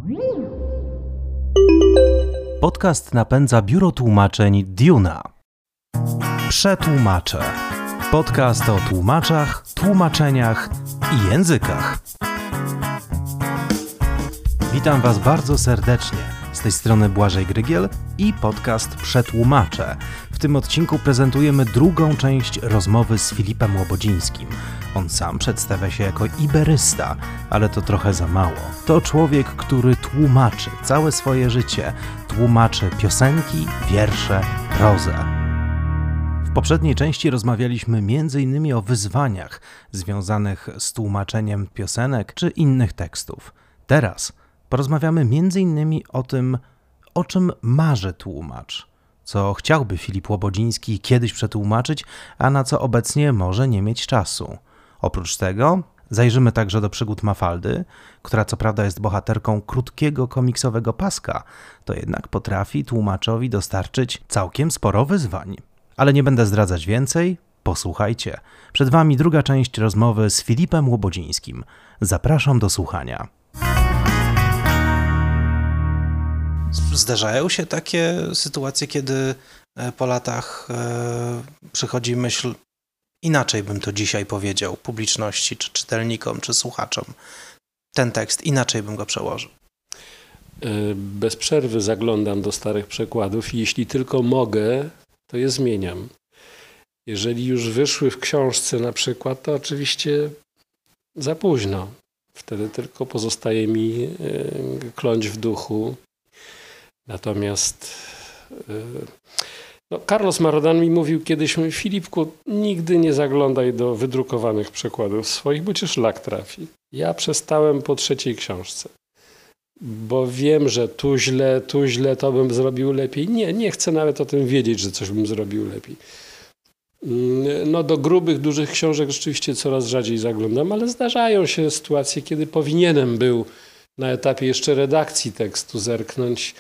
Podcast napędza biuro tłumaczeń Duna. Przetłumacze. Podcast o tłumaczach, tłumaczeniach i językach. Witam Was bardzo serdecznie. Z tej strony Błażej Grygiel i podcast Przetłumacze. W tym odcinku prezentujemy drugą część rozmowy z Filipem Łobodzińskim. On sam przedstawia się jako iberysta, ale to trochę za mało. To człowiek, który tłumaczy całe swoje życie. Tłumaczy piosenki, wiersze, prozę. W poprzedniej części rozmawialiśmy m.in. o wyzwaniach związanych z tłumaczeniem piosenek czy innych tekstów. Teraz porozmawiamy m.in. o tym, o czym marzy tłumacz, co chciałby Filip Łobodziński kiedyś przetłumaczyć, a na co obecnie może nie mieć czasu. Oprócz tego zajrzymy także do przygód Mafaldy, która co prawda jest bohaterką krótkiego komiksowego paska, to jednak potrafi tłumaczowi dostarczyć całkiem sporo wyzwań. Ale nie będę zdradzać więcej, posłuchajcie. Przed Wami druga część rozmowy z Filipem Łobodzińskim. Zapraszam do słuchania. Zdarzają się takie sytuacje, kiedy po latach przychodzi myśl, inaczej bym to dzisiaj powiedział publiczności, czy czytelnikom, czy słuchaczom. Ten tekst, inaczej bym go przełożył. Bez przerwy zaglądam do starych przekładów i jeśli tylko mogę, to je zmieniam. Jeżeli już wyszły w książce na przykład, to oczywiście za późno. Wtedy tylko pozostaje mi kląć w duchu. Natomiast Carlos Marrodan mi mówił kiedyś: Filipku, nigdy nie zaglądaj do wydrukowanych przekładów swoich, bo cię szlak trafi. Ja przestałem po 3. książce, bo wiem, że tu źle, to bym zrobił lepiej. Nie chcę nawet o tym wiedzieć, że coś bym zrobił lepiej. Do grubych, dużych książek rzeczywiście coraz rzadziej zaglądam, ale zdarzają się sytuacje, kiedy powinienem był na etapie jeszcze redakcji tekstu zerknąć.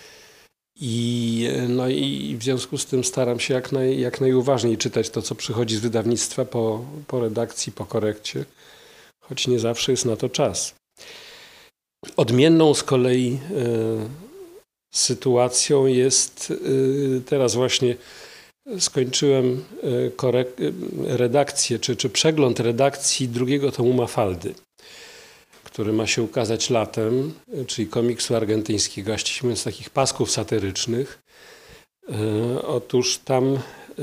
I w związku z tym staram się jak najuważniej czytać to, co przychodzi z wydawnictwa po redakcji, po korekcie, choć nie zawsze jest na to czas. Odmienną z kolei sytuacją jest, teraz właśnie skończyłem redakcję, czy przegląd redakcji drugiego tomu Mafaldy, który ma się ukazać latem, czyli komiksu argentyńskiego, a ściśle mówiąc takich pasków satyrycznych. Otóż tam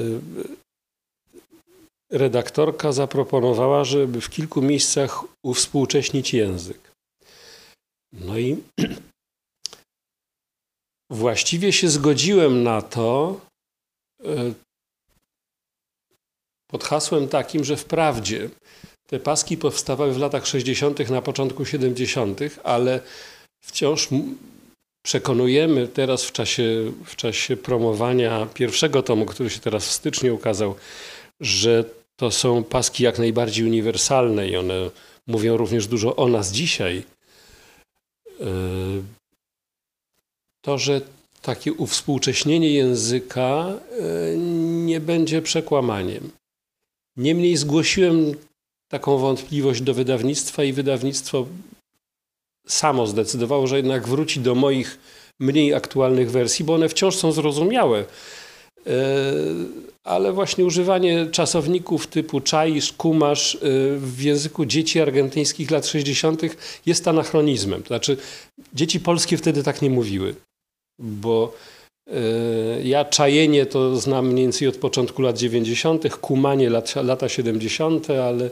redaktorka zaproponowała, żeby w kilku miejscach uwspółcześnić język. No i właściwie się zgodziłem na to pod hasłem takim, że wprawdzie te paski powstawały w latach 60., na początku 70., ale wciąż przekonujemy teraz w czasie promowania pierwszego tomu, który się teraz w styczniu ukazał, że to są paski jak najbardziej uniwersalne i one mówią również dużo o nas dzisiaj. To, że takie uwspółcześnienie języka nie będzie przekłamaniem. Niemniej zgłosiłem taką wątpliwość do wydawnictwa i wydawnictwo samo zdecydowało, że jednak wróci do moich mniej aktualnych wersji, bo one wciąż są zrozumiałe. Ale właśnie używanie czasowników typu czaisz, kumasz w języku dzieci argentyńskich lat 60. jest anachronizmem. To znaczy dzieci polskie wtedy tak nie mówiły, bo ja czajenie to znam mniej więcej od początku lat 90., kumanie lata 70.,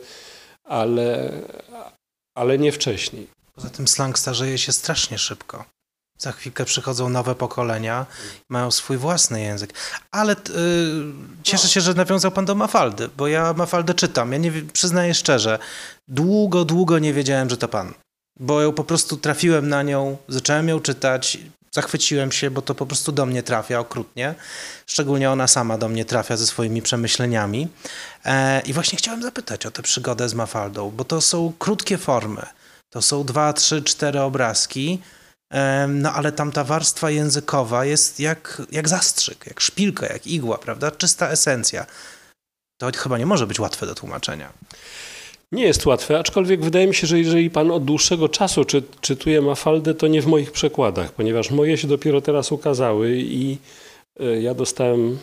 ale nie wcześniej. Poza tym slang starzeje się strasznie szybko. Za chwilkę przychodzą nowe pokolenia, mają swój własny język. Ale cieszę się, że nawiązał pan do Mafaldy, bo ja Mafaldę czytam. Ja przyznaję szczerze, długo nie wiedziałem, że to pan. Bo ją po prostu trafiłem na nią, zacząłem ją czytać, zachwyciłem się, bo to po prostu do mnie trafia okrutnie. Szczególnie ona sama do mnie trafia ze swoimi przemyśleniami. I właśnie chciałem zapytać o tę przygodę z Mafaldą, bo to są krótkie formy. To są 2, 3, 4 obrazki, ale tam ta warstwa językowa jest jak zastrzyk, jak szpilka, jak igła, prawda? Czysta esencja. To chyba nie może być łatwe do tłumaczenia. Nie jest łatwe, aczkolwiek wydaje mi się, że jeżeli pan od dłuższego czasu czytuje Mafaldę, to nie w moich przekładach, ponieważ moje się dopiero teraz ukazały i ja dostałem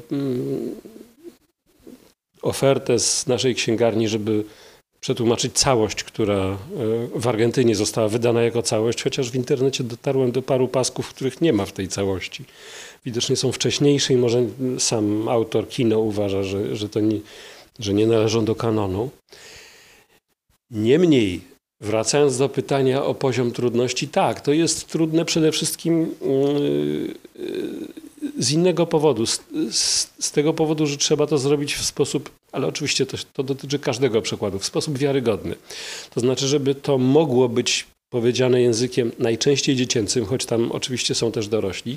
ofertę z naszej księgarni, żeby przetłumaczyć całość, która w Argentynie została wydana jako całość, chociaż w internecie dotarłem do paru pasków, których nie ma w tej całości. Widocznie są wcześniejsze i może sam autor Kino uważa, że nie należą do kanonu. Niemniej, wracając do pytania o poziom trudności, tak, to jest trudne przede wszystkim z innego powodu. Z tego powodu, że trzeba to zrobić w sposób, ale oczywiście to dotyczy każdego przekładu, w sposób wiarygodny. To znaczy, żeby to mogło być powiedziane językiem najczęściej dziecięcym, choć tam oczywiście są też dorośli,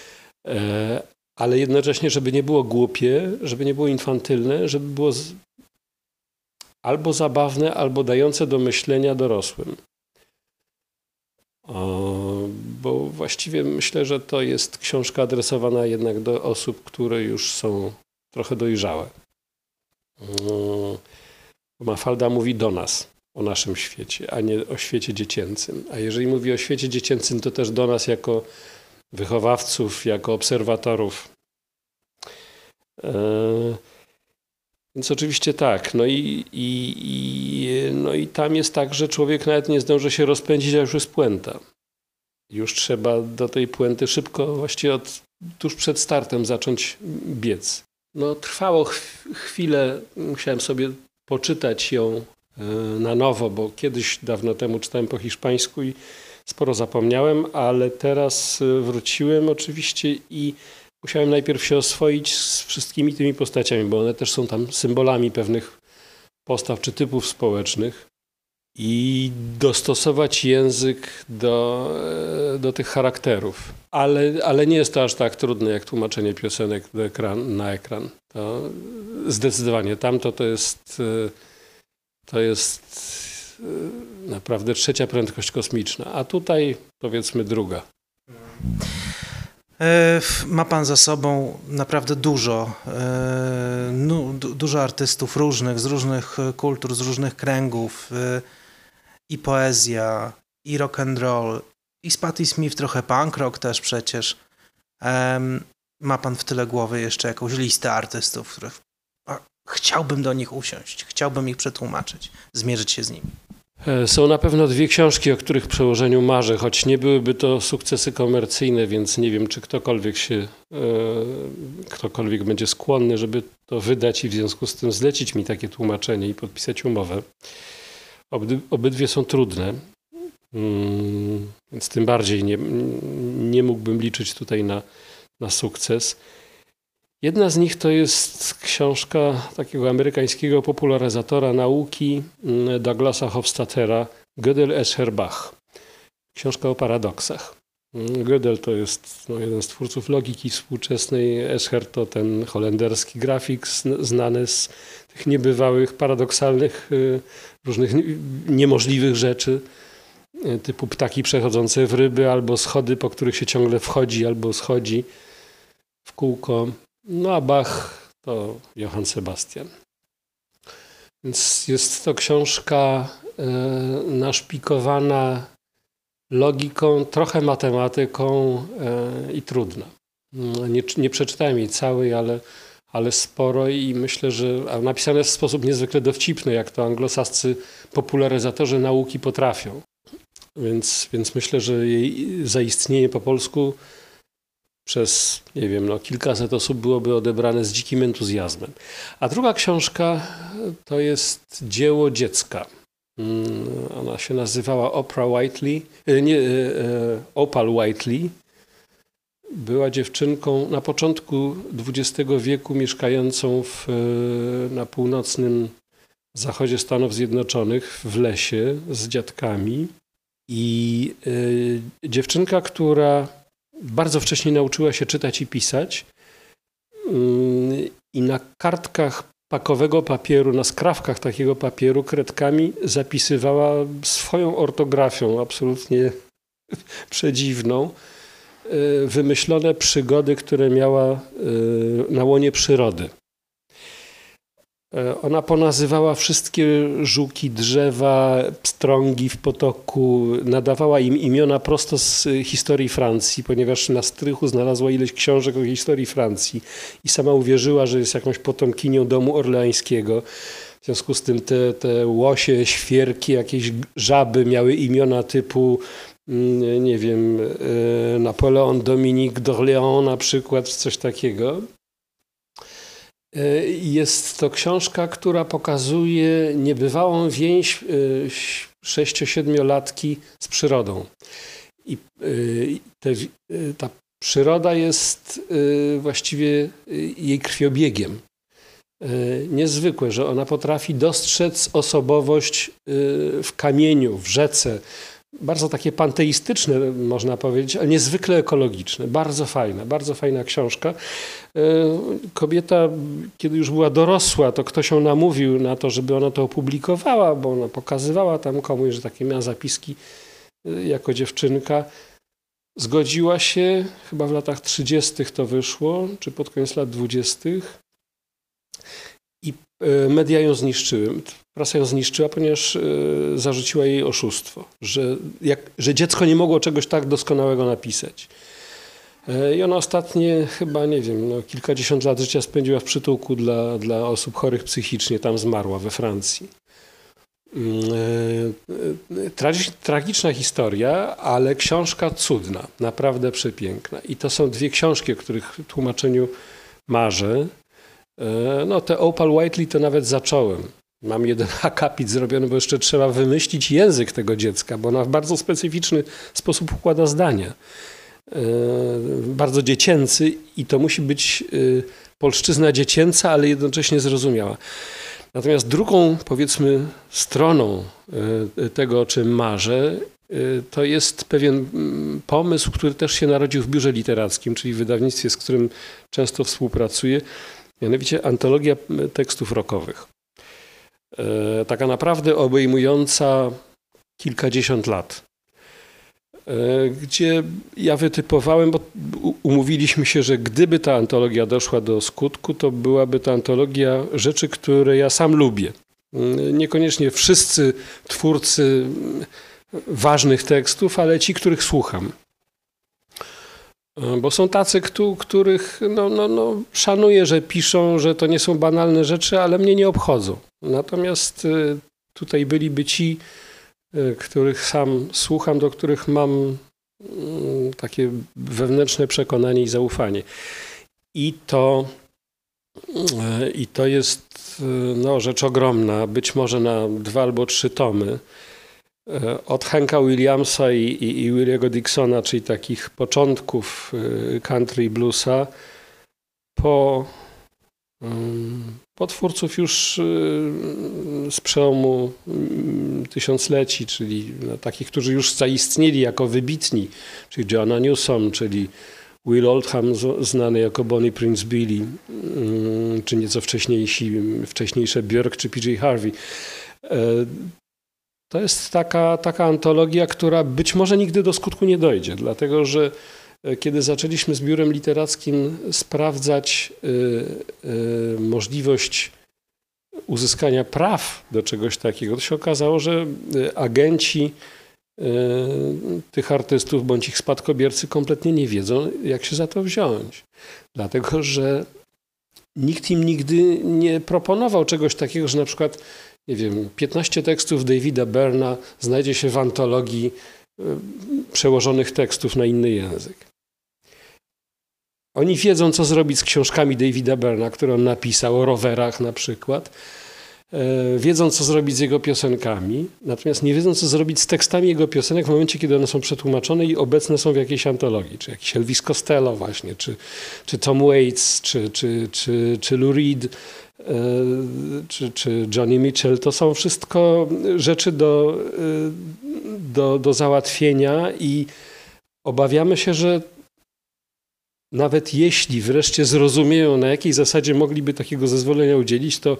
ale jednocześnie, żeby nie było głupie, żeby nie było infantylne, żeby było albo zabawne, albo dające do myślenia dorosłym. Bo właściwie myślę, że to jest książka adresowana jednak do osób, które już są trochę dojrzałe. Mafalda mówi do nas, o naszym świecie, a nie o świecie dziecięcym. A jeżeli mówi o świecie dziecięcym, to też do nas jako wychowawców, jako obserwatorów. Więc oczywiście tak. No i tam jest tak, że człowiek nawet nie zdąży się rozpędzić, a już jest puenta. Już trzeba do tej puenty szybko, właściwie tuż przed startem zacząć biec. No trwało chwilę, musiałem sobie poczytać ją na nowo, bo kiedyś dawno temu czytałem po hiszpańsku i sporo zapomniałem, ale teraz wróciłem oczywiście i musiałem najpierw się oswoić z wszystkimi tymi postaciami, bo one też są tam symbolami pewnych postaw czy typów społecznych i dostosować język do tych charakterów. Ale nie jest to aż tak trudne jak tłumaczenie piosenek na ekran. To zdecydowanie tamto to jest naprawdę trzecia prędkość kosmiczna, a tutaj powiedzmy druga. Ma pan za sobą naprawdę dużo artystów różnych, z różnych kultur, z różnych kręgów. I poezja, i rock and roll, i z Patti Smith trochę punk rock też przecież. Ma pan w tyle głowy jeszcze jakąś listę artystów, których chciałbym do nich usiąść, chciałbym ich przetłumaczyć, zmierzyć się z nimi. Są na pewno 2 książki, o których przełożeniu marzę, choć nie byłyby to sukcesy komercyjne, więc nie wiem, czy ktokolwiek będzie skłonny, żeby to wydać i w związku z tym zlecić mi takie tłumaczenie i podpisać umowę. Obydwie są trudne, więc tym bardziej nie mógłbym liczyć tutaj na sukces. Jedna z nich to jest książka takiego amerykańskiego popularyzatora nauki Douglasa Hofstadtera Gödel, Escher, Bach. Książka o paradoksach. Gödel to jest jeden z twórców logiki współczesnej. Escher to ten holenderski grafik znany z tych niebywałych, paradoksalnych, różnych niemożliwych rzeczy, typu ptaki przechodzące w ryby, albo schody, po których się ciągle wchodzi albo schodzi w kółko. No a Bach to Johann Sebastian. Więc jest to książka naszpikowana logiką, trochę matematyką i trudna. Nie przeczytałem jej całej, ale sporo i myślę, że napisane w sposób niezwykle dowcipny, jak to anglosascy popularyzatorzy nauki potrafią. Więc myślę, że jej zaistnienie po polsku przez, nie wiem, kilkaset osób byłoby odebrane z dzikim entuzjazmem. A druga książka to jest dzieło dziecka. Ona się nazywała Opal Whiteley. Była dziewczynką na początku XX wieku mieszkającą na północnym zachodzie Stanów Zjednoczonych w lesie z dziadkami. I dziewczynka, która bardzo wcześnie nauczyła się czytać i pisać i na kartkach pakowego papieru, na skrawkach takiego papieru kredkami zapisywała swoją ortografią absolutnie przedziwną wymyślone przygody, które miała na łonie przyrody. Ona ponazywała wszystkie żuki, drzewa, pstrągi w potoku, nadawała im imiona prosto z historii Francji, ponieważ na strychu znalazła ileś książek o historii Francji i sama uwierzyła, że jest jakąś potomkinią domu orleańskiego. W związku z tym te łosie, świerki, jakieś żaby miały imiona typu, nie wiem, Napoleon Dominique d'Orléans na przykład, coś takiego. Jest to książka, która pokazuje niebywałą więź 6-7-latki z przyrodą. I ta przyroda jest właściwie jej krwiobiegiem. Niezwykłe, że ona potrafi dostrzec osobowość w kamieniu, w rzece. Bardzo takie panteistyczne, można powiedzieć, ale niezwykle ekologiczne. Bardzo fajna książka. Kobieta, kiedy już była dorosła, to ktoś ją namówił na to, żeby ona to opublikowała, bo ona pokazywała tam komuś, że takie miała zapiski jako dziewczynka. Zgodziła się, chyba w latach 30. to wyszło, czy pod koniec lat 20. I media ją zniszczyły. Prasa ją zniszczyła, ponieważ zarzuciła jej oszustwo, że dziecko nie mogło czegoś tak doskonałego napisać. I ona ostatnie chyba, nie wiem, kilkadziesiąt lat życia spędziła w przytułku dla osób chorych psychicznie. Tam zmarła we Francji. Tragiczna historia, ale książka cudna, naprawdę przepiękna. I to są dwie książki, o których w tłumaczeniu marzę. Te Opal Whiteley to nawet zacząłem. Mam jeden akapit zrobiony, bo jeszcze trzeba wymyślić język tego dziecka, bo ona w bardzo specyficzny sposób układa zdania. Bardzo dziecięcy i to musi być polszczyzna dziecięca, ale jednocześnie zrozumiała. Natomiast drugą, powiedzmy, stroną tego, o czym marzę, to jest pewien pomysł, który też się narodził w biurze literackim, czyli w wydawnictwie, z którym często współpracuję, mianowicie antologia tekstów rockowych. Taka naprawdę obejmująca kilkadziesiąt lat, gdzie ja wytypowałem, bo umówiliśmy się, że gdyby ta antologia doszła do skutku, to byłaby to antologia rzeczy, które ja sam lubię. Niekoniecznie wszyscy twórcy ważnych tekstów, ale ci, których słucham. Bo są tacy, których szanuję, że piszą, że to nie są banalne rzeczy, ale mnie nie obchodzą. Natomiast tutaj byliby ci, których sam słucham, do których mam takie wewnętrzne przekonanie i zaufanie. I to jest rzecz ogromna, być może na 2 albo 3 tomy. Od Hanka Williamsa i Williego Dixona, czyli takich początków country i bluesa, po twórców już z przełomu tysiącleci, czyli takich, którzy już zaistnieli jako wybitni, czyli Joanna Newsom, czyli Will Oldham, znany jako Bonnie Prince Billy, czy nieco wcześniejsze Björk czy PJ Harvey. To jest taka antologia, która być może nigdy do skutku nie dojdzie, dlatego że kiedy zaczęliśmy z biurem literackim sprawdzać możliwość uzyskania praw do czegoś takiego, to się okazało, że agenci tych artystów bądź ich spadkobiercy kompletnie nie wiedzą, jak się za to wziąć. Dlatego, że nikt im nigdy nie proponował czegoś takiego, że na przykład 15 tekstów Davida Byrna znajdzie się w antologii przełożonych tekstów na inny język. Oni wiedzą, co zrobić z książkami Davida Byrna, które on napisał, o rowerach na przykład. Wiedzą, co zrobić z jego piosenkami, natomiast nie wiedzą, co zrobić z tekstami jego piosenek w momencie, kiedy one są przetłumaczone i obecne są w jakiejś antologii, czy jakiś Elvis Costello właśnie, czy Tom Waits, czy Lou Reed, czy Johnny Mitchell. To są wszystko rzeczy do załatwienia i obawiamy się, że nawet jeśli wreszcie zrozumieją, na jakiej zasadzie mogliby takiego zezwolenia udzielić, to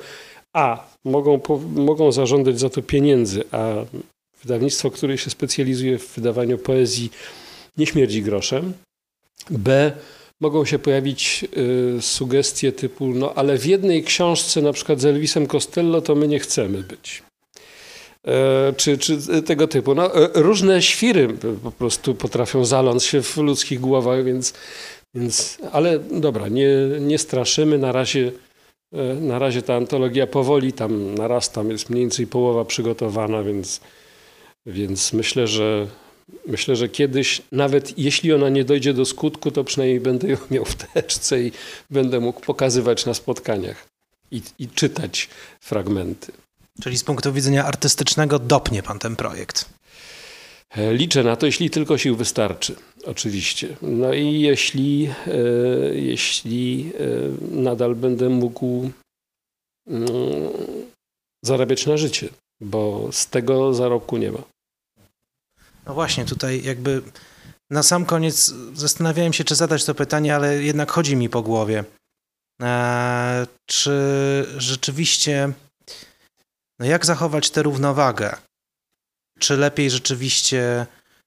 mogą zażądać za to pieniędzy, a wydawnictwo, które się specjalizuje w wydawaniu poezji, nie śmierdzi groszem. B, mogą się pojawić sugestie typu, no ale w jednej książce, na przykład z Elvisem Costello, to my nie chcemy być. Czy tego typu. No, różne świry po prostu potrafią zaląć się w ludzkich głowach, więc ale dobra, nie straszymy. Na razie ta antologia powoli tam narasta, jest mniej więcej połowa przygotowana, więc myślę, że kiedyś, nawet jeśli ona nie dojdzie do skutku, to przynajmniej będę ją miał w teczce i będę mógł pokazywać na spotkaniach i czytać fragmenty. Czyli z punktu widzenia artystycznego dopnie pan ten projekt? Liczę na to, jeśli tylko sił wystarczy, oczywiście. No i jeśli nadal będę mógł zarabiać na życie, bo z tego zarobku nie ma. No właśnie, tutaj jakby na sam koniec zastanawiałem się, czy zadać to pytanie, ale jednak chodzi mi po głowie. Czy rzeczywiście, no jak zachować tę równowagę? Czy lepiej rzeczywiście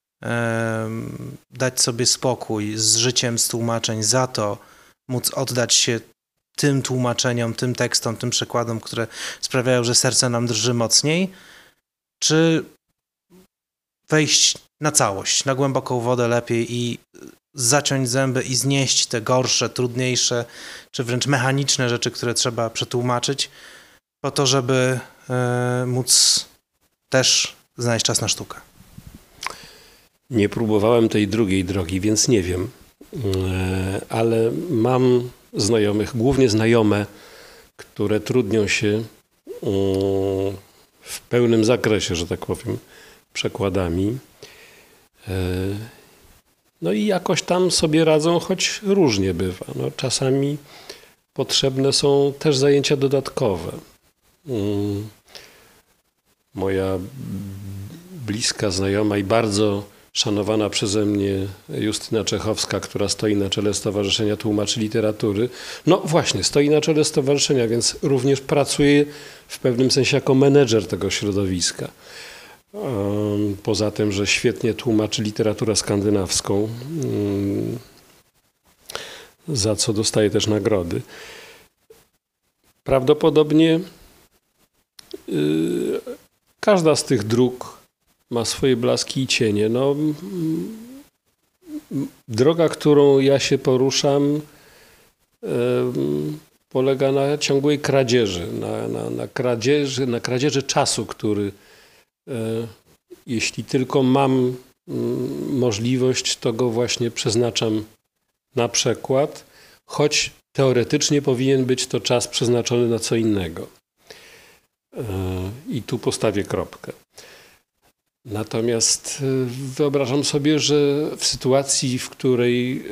dać sobie spokój z życiem z tłumaczeń, za to móc oddać się tym tłumaczeniom, tym tekstom, tym przekładom, które sprawiają, że serce nam drży mocniej? Czy wejść na całość, na głęboką wodę lepiej i zaciąć zęby i znieść te gorsze, trudniejsze, czy wręcz mechaniczne rzeczy, które trzeba przetłumaczyć, po to, żeby móc też znaleźć czas na sztukę? Nie próbowałem tej drugiej drogi, więc nie wiem, ale mam znajomych, głównie znajome, które trudnią się w pełnym zakresie, że tak powiem, przekładami. No i jakoś tam sobie radzą, choć różnie bywa. No, czasami potrzebne są też zajęcia dodatkowe. Moja bliska znajoma i bardzo szanowana przeze mnie Justyna Czechowska, która stoi na czele Stowarzyszenia Tłumaczy Literatury. No właśnie, stoi na czele stowarzyszenia, więc również pracuje w pewnym sensie jako menedżer tego środowiska. Poza tym, że świetnie tłumaczy literaturę skandynawską, za co dostaje też nagrody. Prawdopodobnie każda z tych dróg ma swoje blaski i cienie. No, droga, którą ja się poruszam, polega na ciągłej kradzieży, na kradzieży czasu, który jeśli tylko mam możliwość, to go właśnie przeznaczam na przekład, choć teoretycznie powinien być to czas przeznaczony na co innego. I tu postawię kropkę. Natomiast wyobrażam sobie, że w sytuacji, w której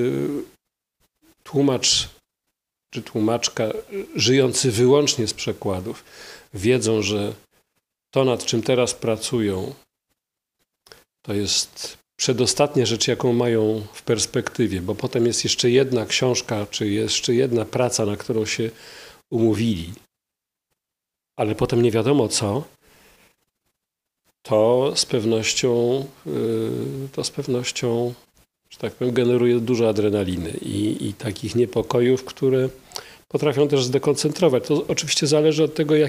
tłumacz czy tłumaczka żyjący wyłącznie z przekładów wiedzą, że to, nad czym teraz pracują, to jest przedostatnia rzecz, jaką mają w perspektywie, bo potem jest jeszcze jedna książka, czy jeszcze jedna praca, na którą się umówili, ale potem nie wiadomo co, to z pewnością, że tak powiem, generuje dużo adrenaliny i takich niepokojów, które potrafią też zdekoncentrować. To oczywiście zależy od tego,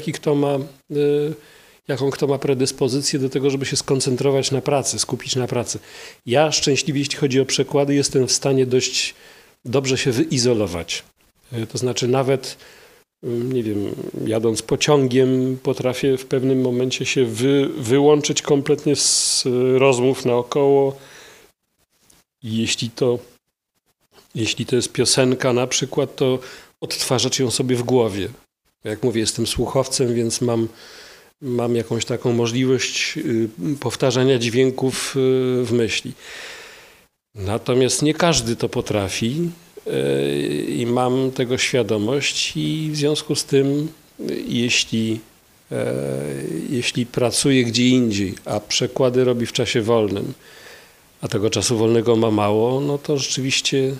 jaką kto ma predyspozycję do tego, żeby się skoncentrować na pracy, skupić na pracy. Ja szczęśliwie, jeśli chodzi o przekłady, jestem w stanie dość dobrze się wyizolować. To znaczy nawet, nie wiem, jadąc pociągiem, potrafię w pewnym momencie się wyłączyć kompletnie z rozmów naokoło. Jeśli to jest piosenka na przykład, to odtwarzać ją sobie w głowie. Jak mówię, jestem słuchowcem, więc mam jakąś taką możliwość powtarzania dźwięków w myśli. Natomiast nie każdy to potrafi i mam tego świadomość i w związku z tym, jeśli pracuję gdzie indziej, a przekłady robi w czasie wolnym, a tego czasu wolnego ma mało, no to rzeczywiście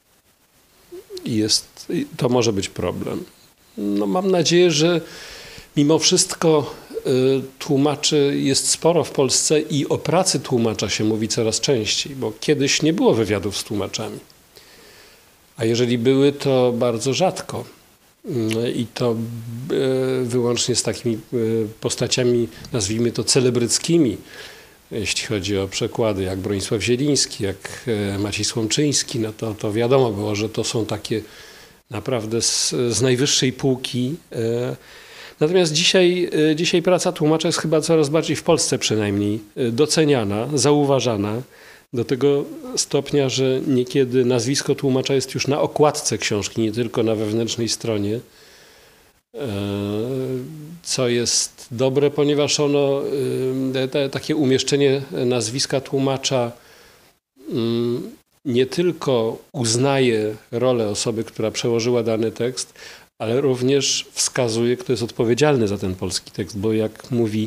to może być problem. No mam nadzieję, że mimo wszystko tłumaczy jest sporo w Polsce i o pracy tłumacza się mówi coraz częściej, bo kiedyś nie było wywiadów z tłumaczami. A jeżeli były, to bardzo rzadko. I to wyłącznie z takimi postaciami, nazwijmy to celebryckimi, jeśli chodzi o przekłady, jak Bronisław Zieliński, jak Maciej Słomczyński, no to wiadomo było, że to są takie naprawdę z najwyższej półki. Natomiast dzisiaj praca tłumacza jest chyba coraz bardziej, w Polsce przynajmniej, doceniana, zauważana, do tego stopnia, że niekiedy nazwisko tłumacza jest już na okładce książki, nie tylko na wewnętrznej stronie, co jest dobre, ponieważ takie umieszczenie nazwiska tłumacza nie tylko uznaje rolę osoby, która przełożyła dany tekst, ale również wskazuje, kto jest odpowiedzialny za ten polski tekst, bo jak mówi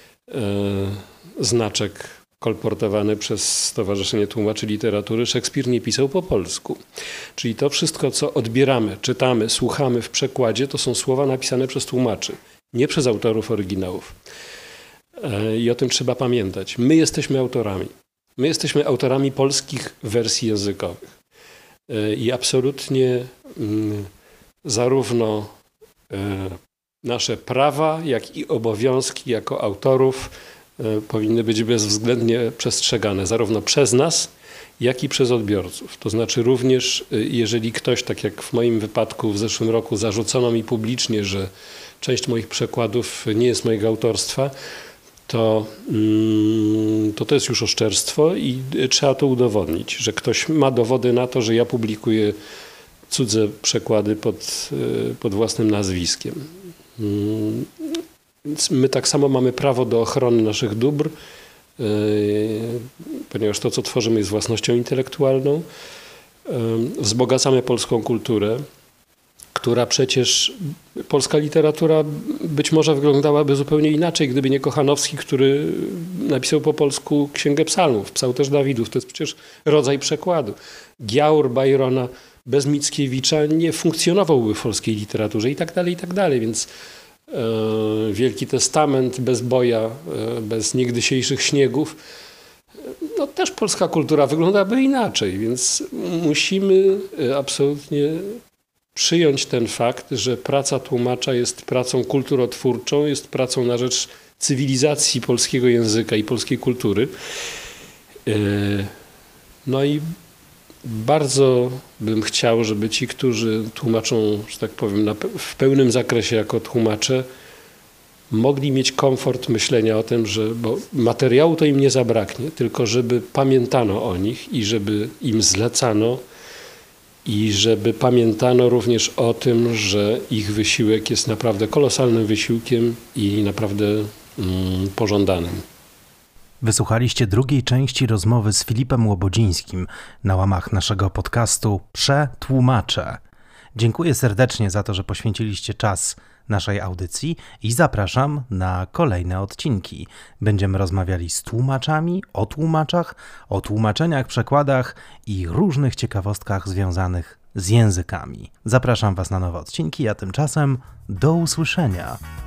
znaczek kolportowany przez Stowarzyszenie Tłumaczy Literatury, Szekspir nie pisał po polsku. Czyli to wszystko, co odbieramy, czytamy, słuchamy w przekładzie, to są słowa napisane przez tłumaczy, nie przez autorów oryginałów. I o tym trzeba pamiętać. My jesteśmy autorami. My jesteśmy autorami polskich wersji językowych. I absolutnie zarówno nasze prawa, jak i obowiązki jako autorów powinny być bezwzględnie przestrzegane, zarówno przez nas, jak i przez odbiorców. To znaczy również, jeżeli ktoś, tak jak w moim wypadku w zeszłym roku, zarzucono mi publicznie, że część moich przekładów nie jest mojego autorstwa, to jest już oszczerstwo i trzeba to udowodnić, że ktoś ma dowody na to, że ja publikuję cudze przekłady pod własnym nazwiskiem. Więc my tak samo mamy prawo do ochrony naszych dóbr, ponieważ to, co tworzymy, jest własnością intelektualną. Wzbogacamy polską kulturę, która przecież, polska literatura być może wyglądałaby zupełnie inaczej, gdyby nie Kochanowski, który napisał po polsku Księgę Psalmów, Psałterz też Dawidów. To jest przecież rodzaj przekładu. Giaur Byrona bez Mickiewicza nie funkcjonowałby w polskiej literaturze i tak dalej, więc Wielki Testament bez Boja, bez niegdysiejszych śniegów, no też polska kultura wyglądałaby inaczej, więc musimy absolutnie przyjąć ten fakt, że praca tłumacza jest pracą kulturotwórczą, jest pracą na rzecz cywilizacji polskiego języka i polskiej kultury. No i bardzo bym chciał, żeby ci, którzy tłumaczą, że tak powiem, w pełnym zakresie jako tłumacze, mogli mieć komfort myślenia o tym, bo materiału to im nie zabraknie, tylko żeby pamiętano o nich i żeby im zlecano i żeby pamiętano również o tym, że ich wysiłek jest naprawdę kolosalnym wysiłkiem i naprawdę pożądanym. Wysłuchaliście drugiej części rozmowy z Filipem Łobodzińskim na łamach naszego podcastu Przetłumacze. Dziękuję serdecznie za to, że poświęciliście czas naszej audycji i zapraszam na kolejne odcinki. Będziemy rozmawiali z tłumaczami, o tłumaczach, o tłumaczeniach, przekładach i różnych ciekawostkach związanych z językami. Zapraszam Was na nowe odcinki, a tymczasem do usłyszenia.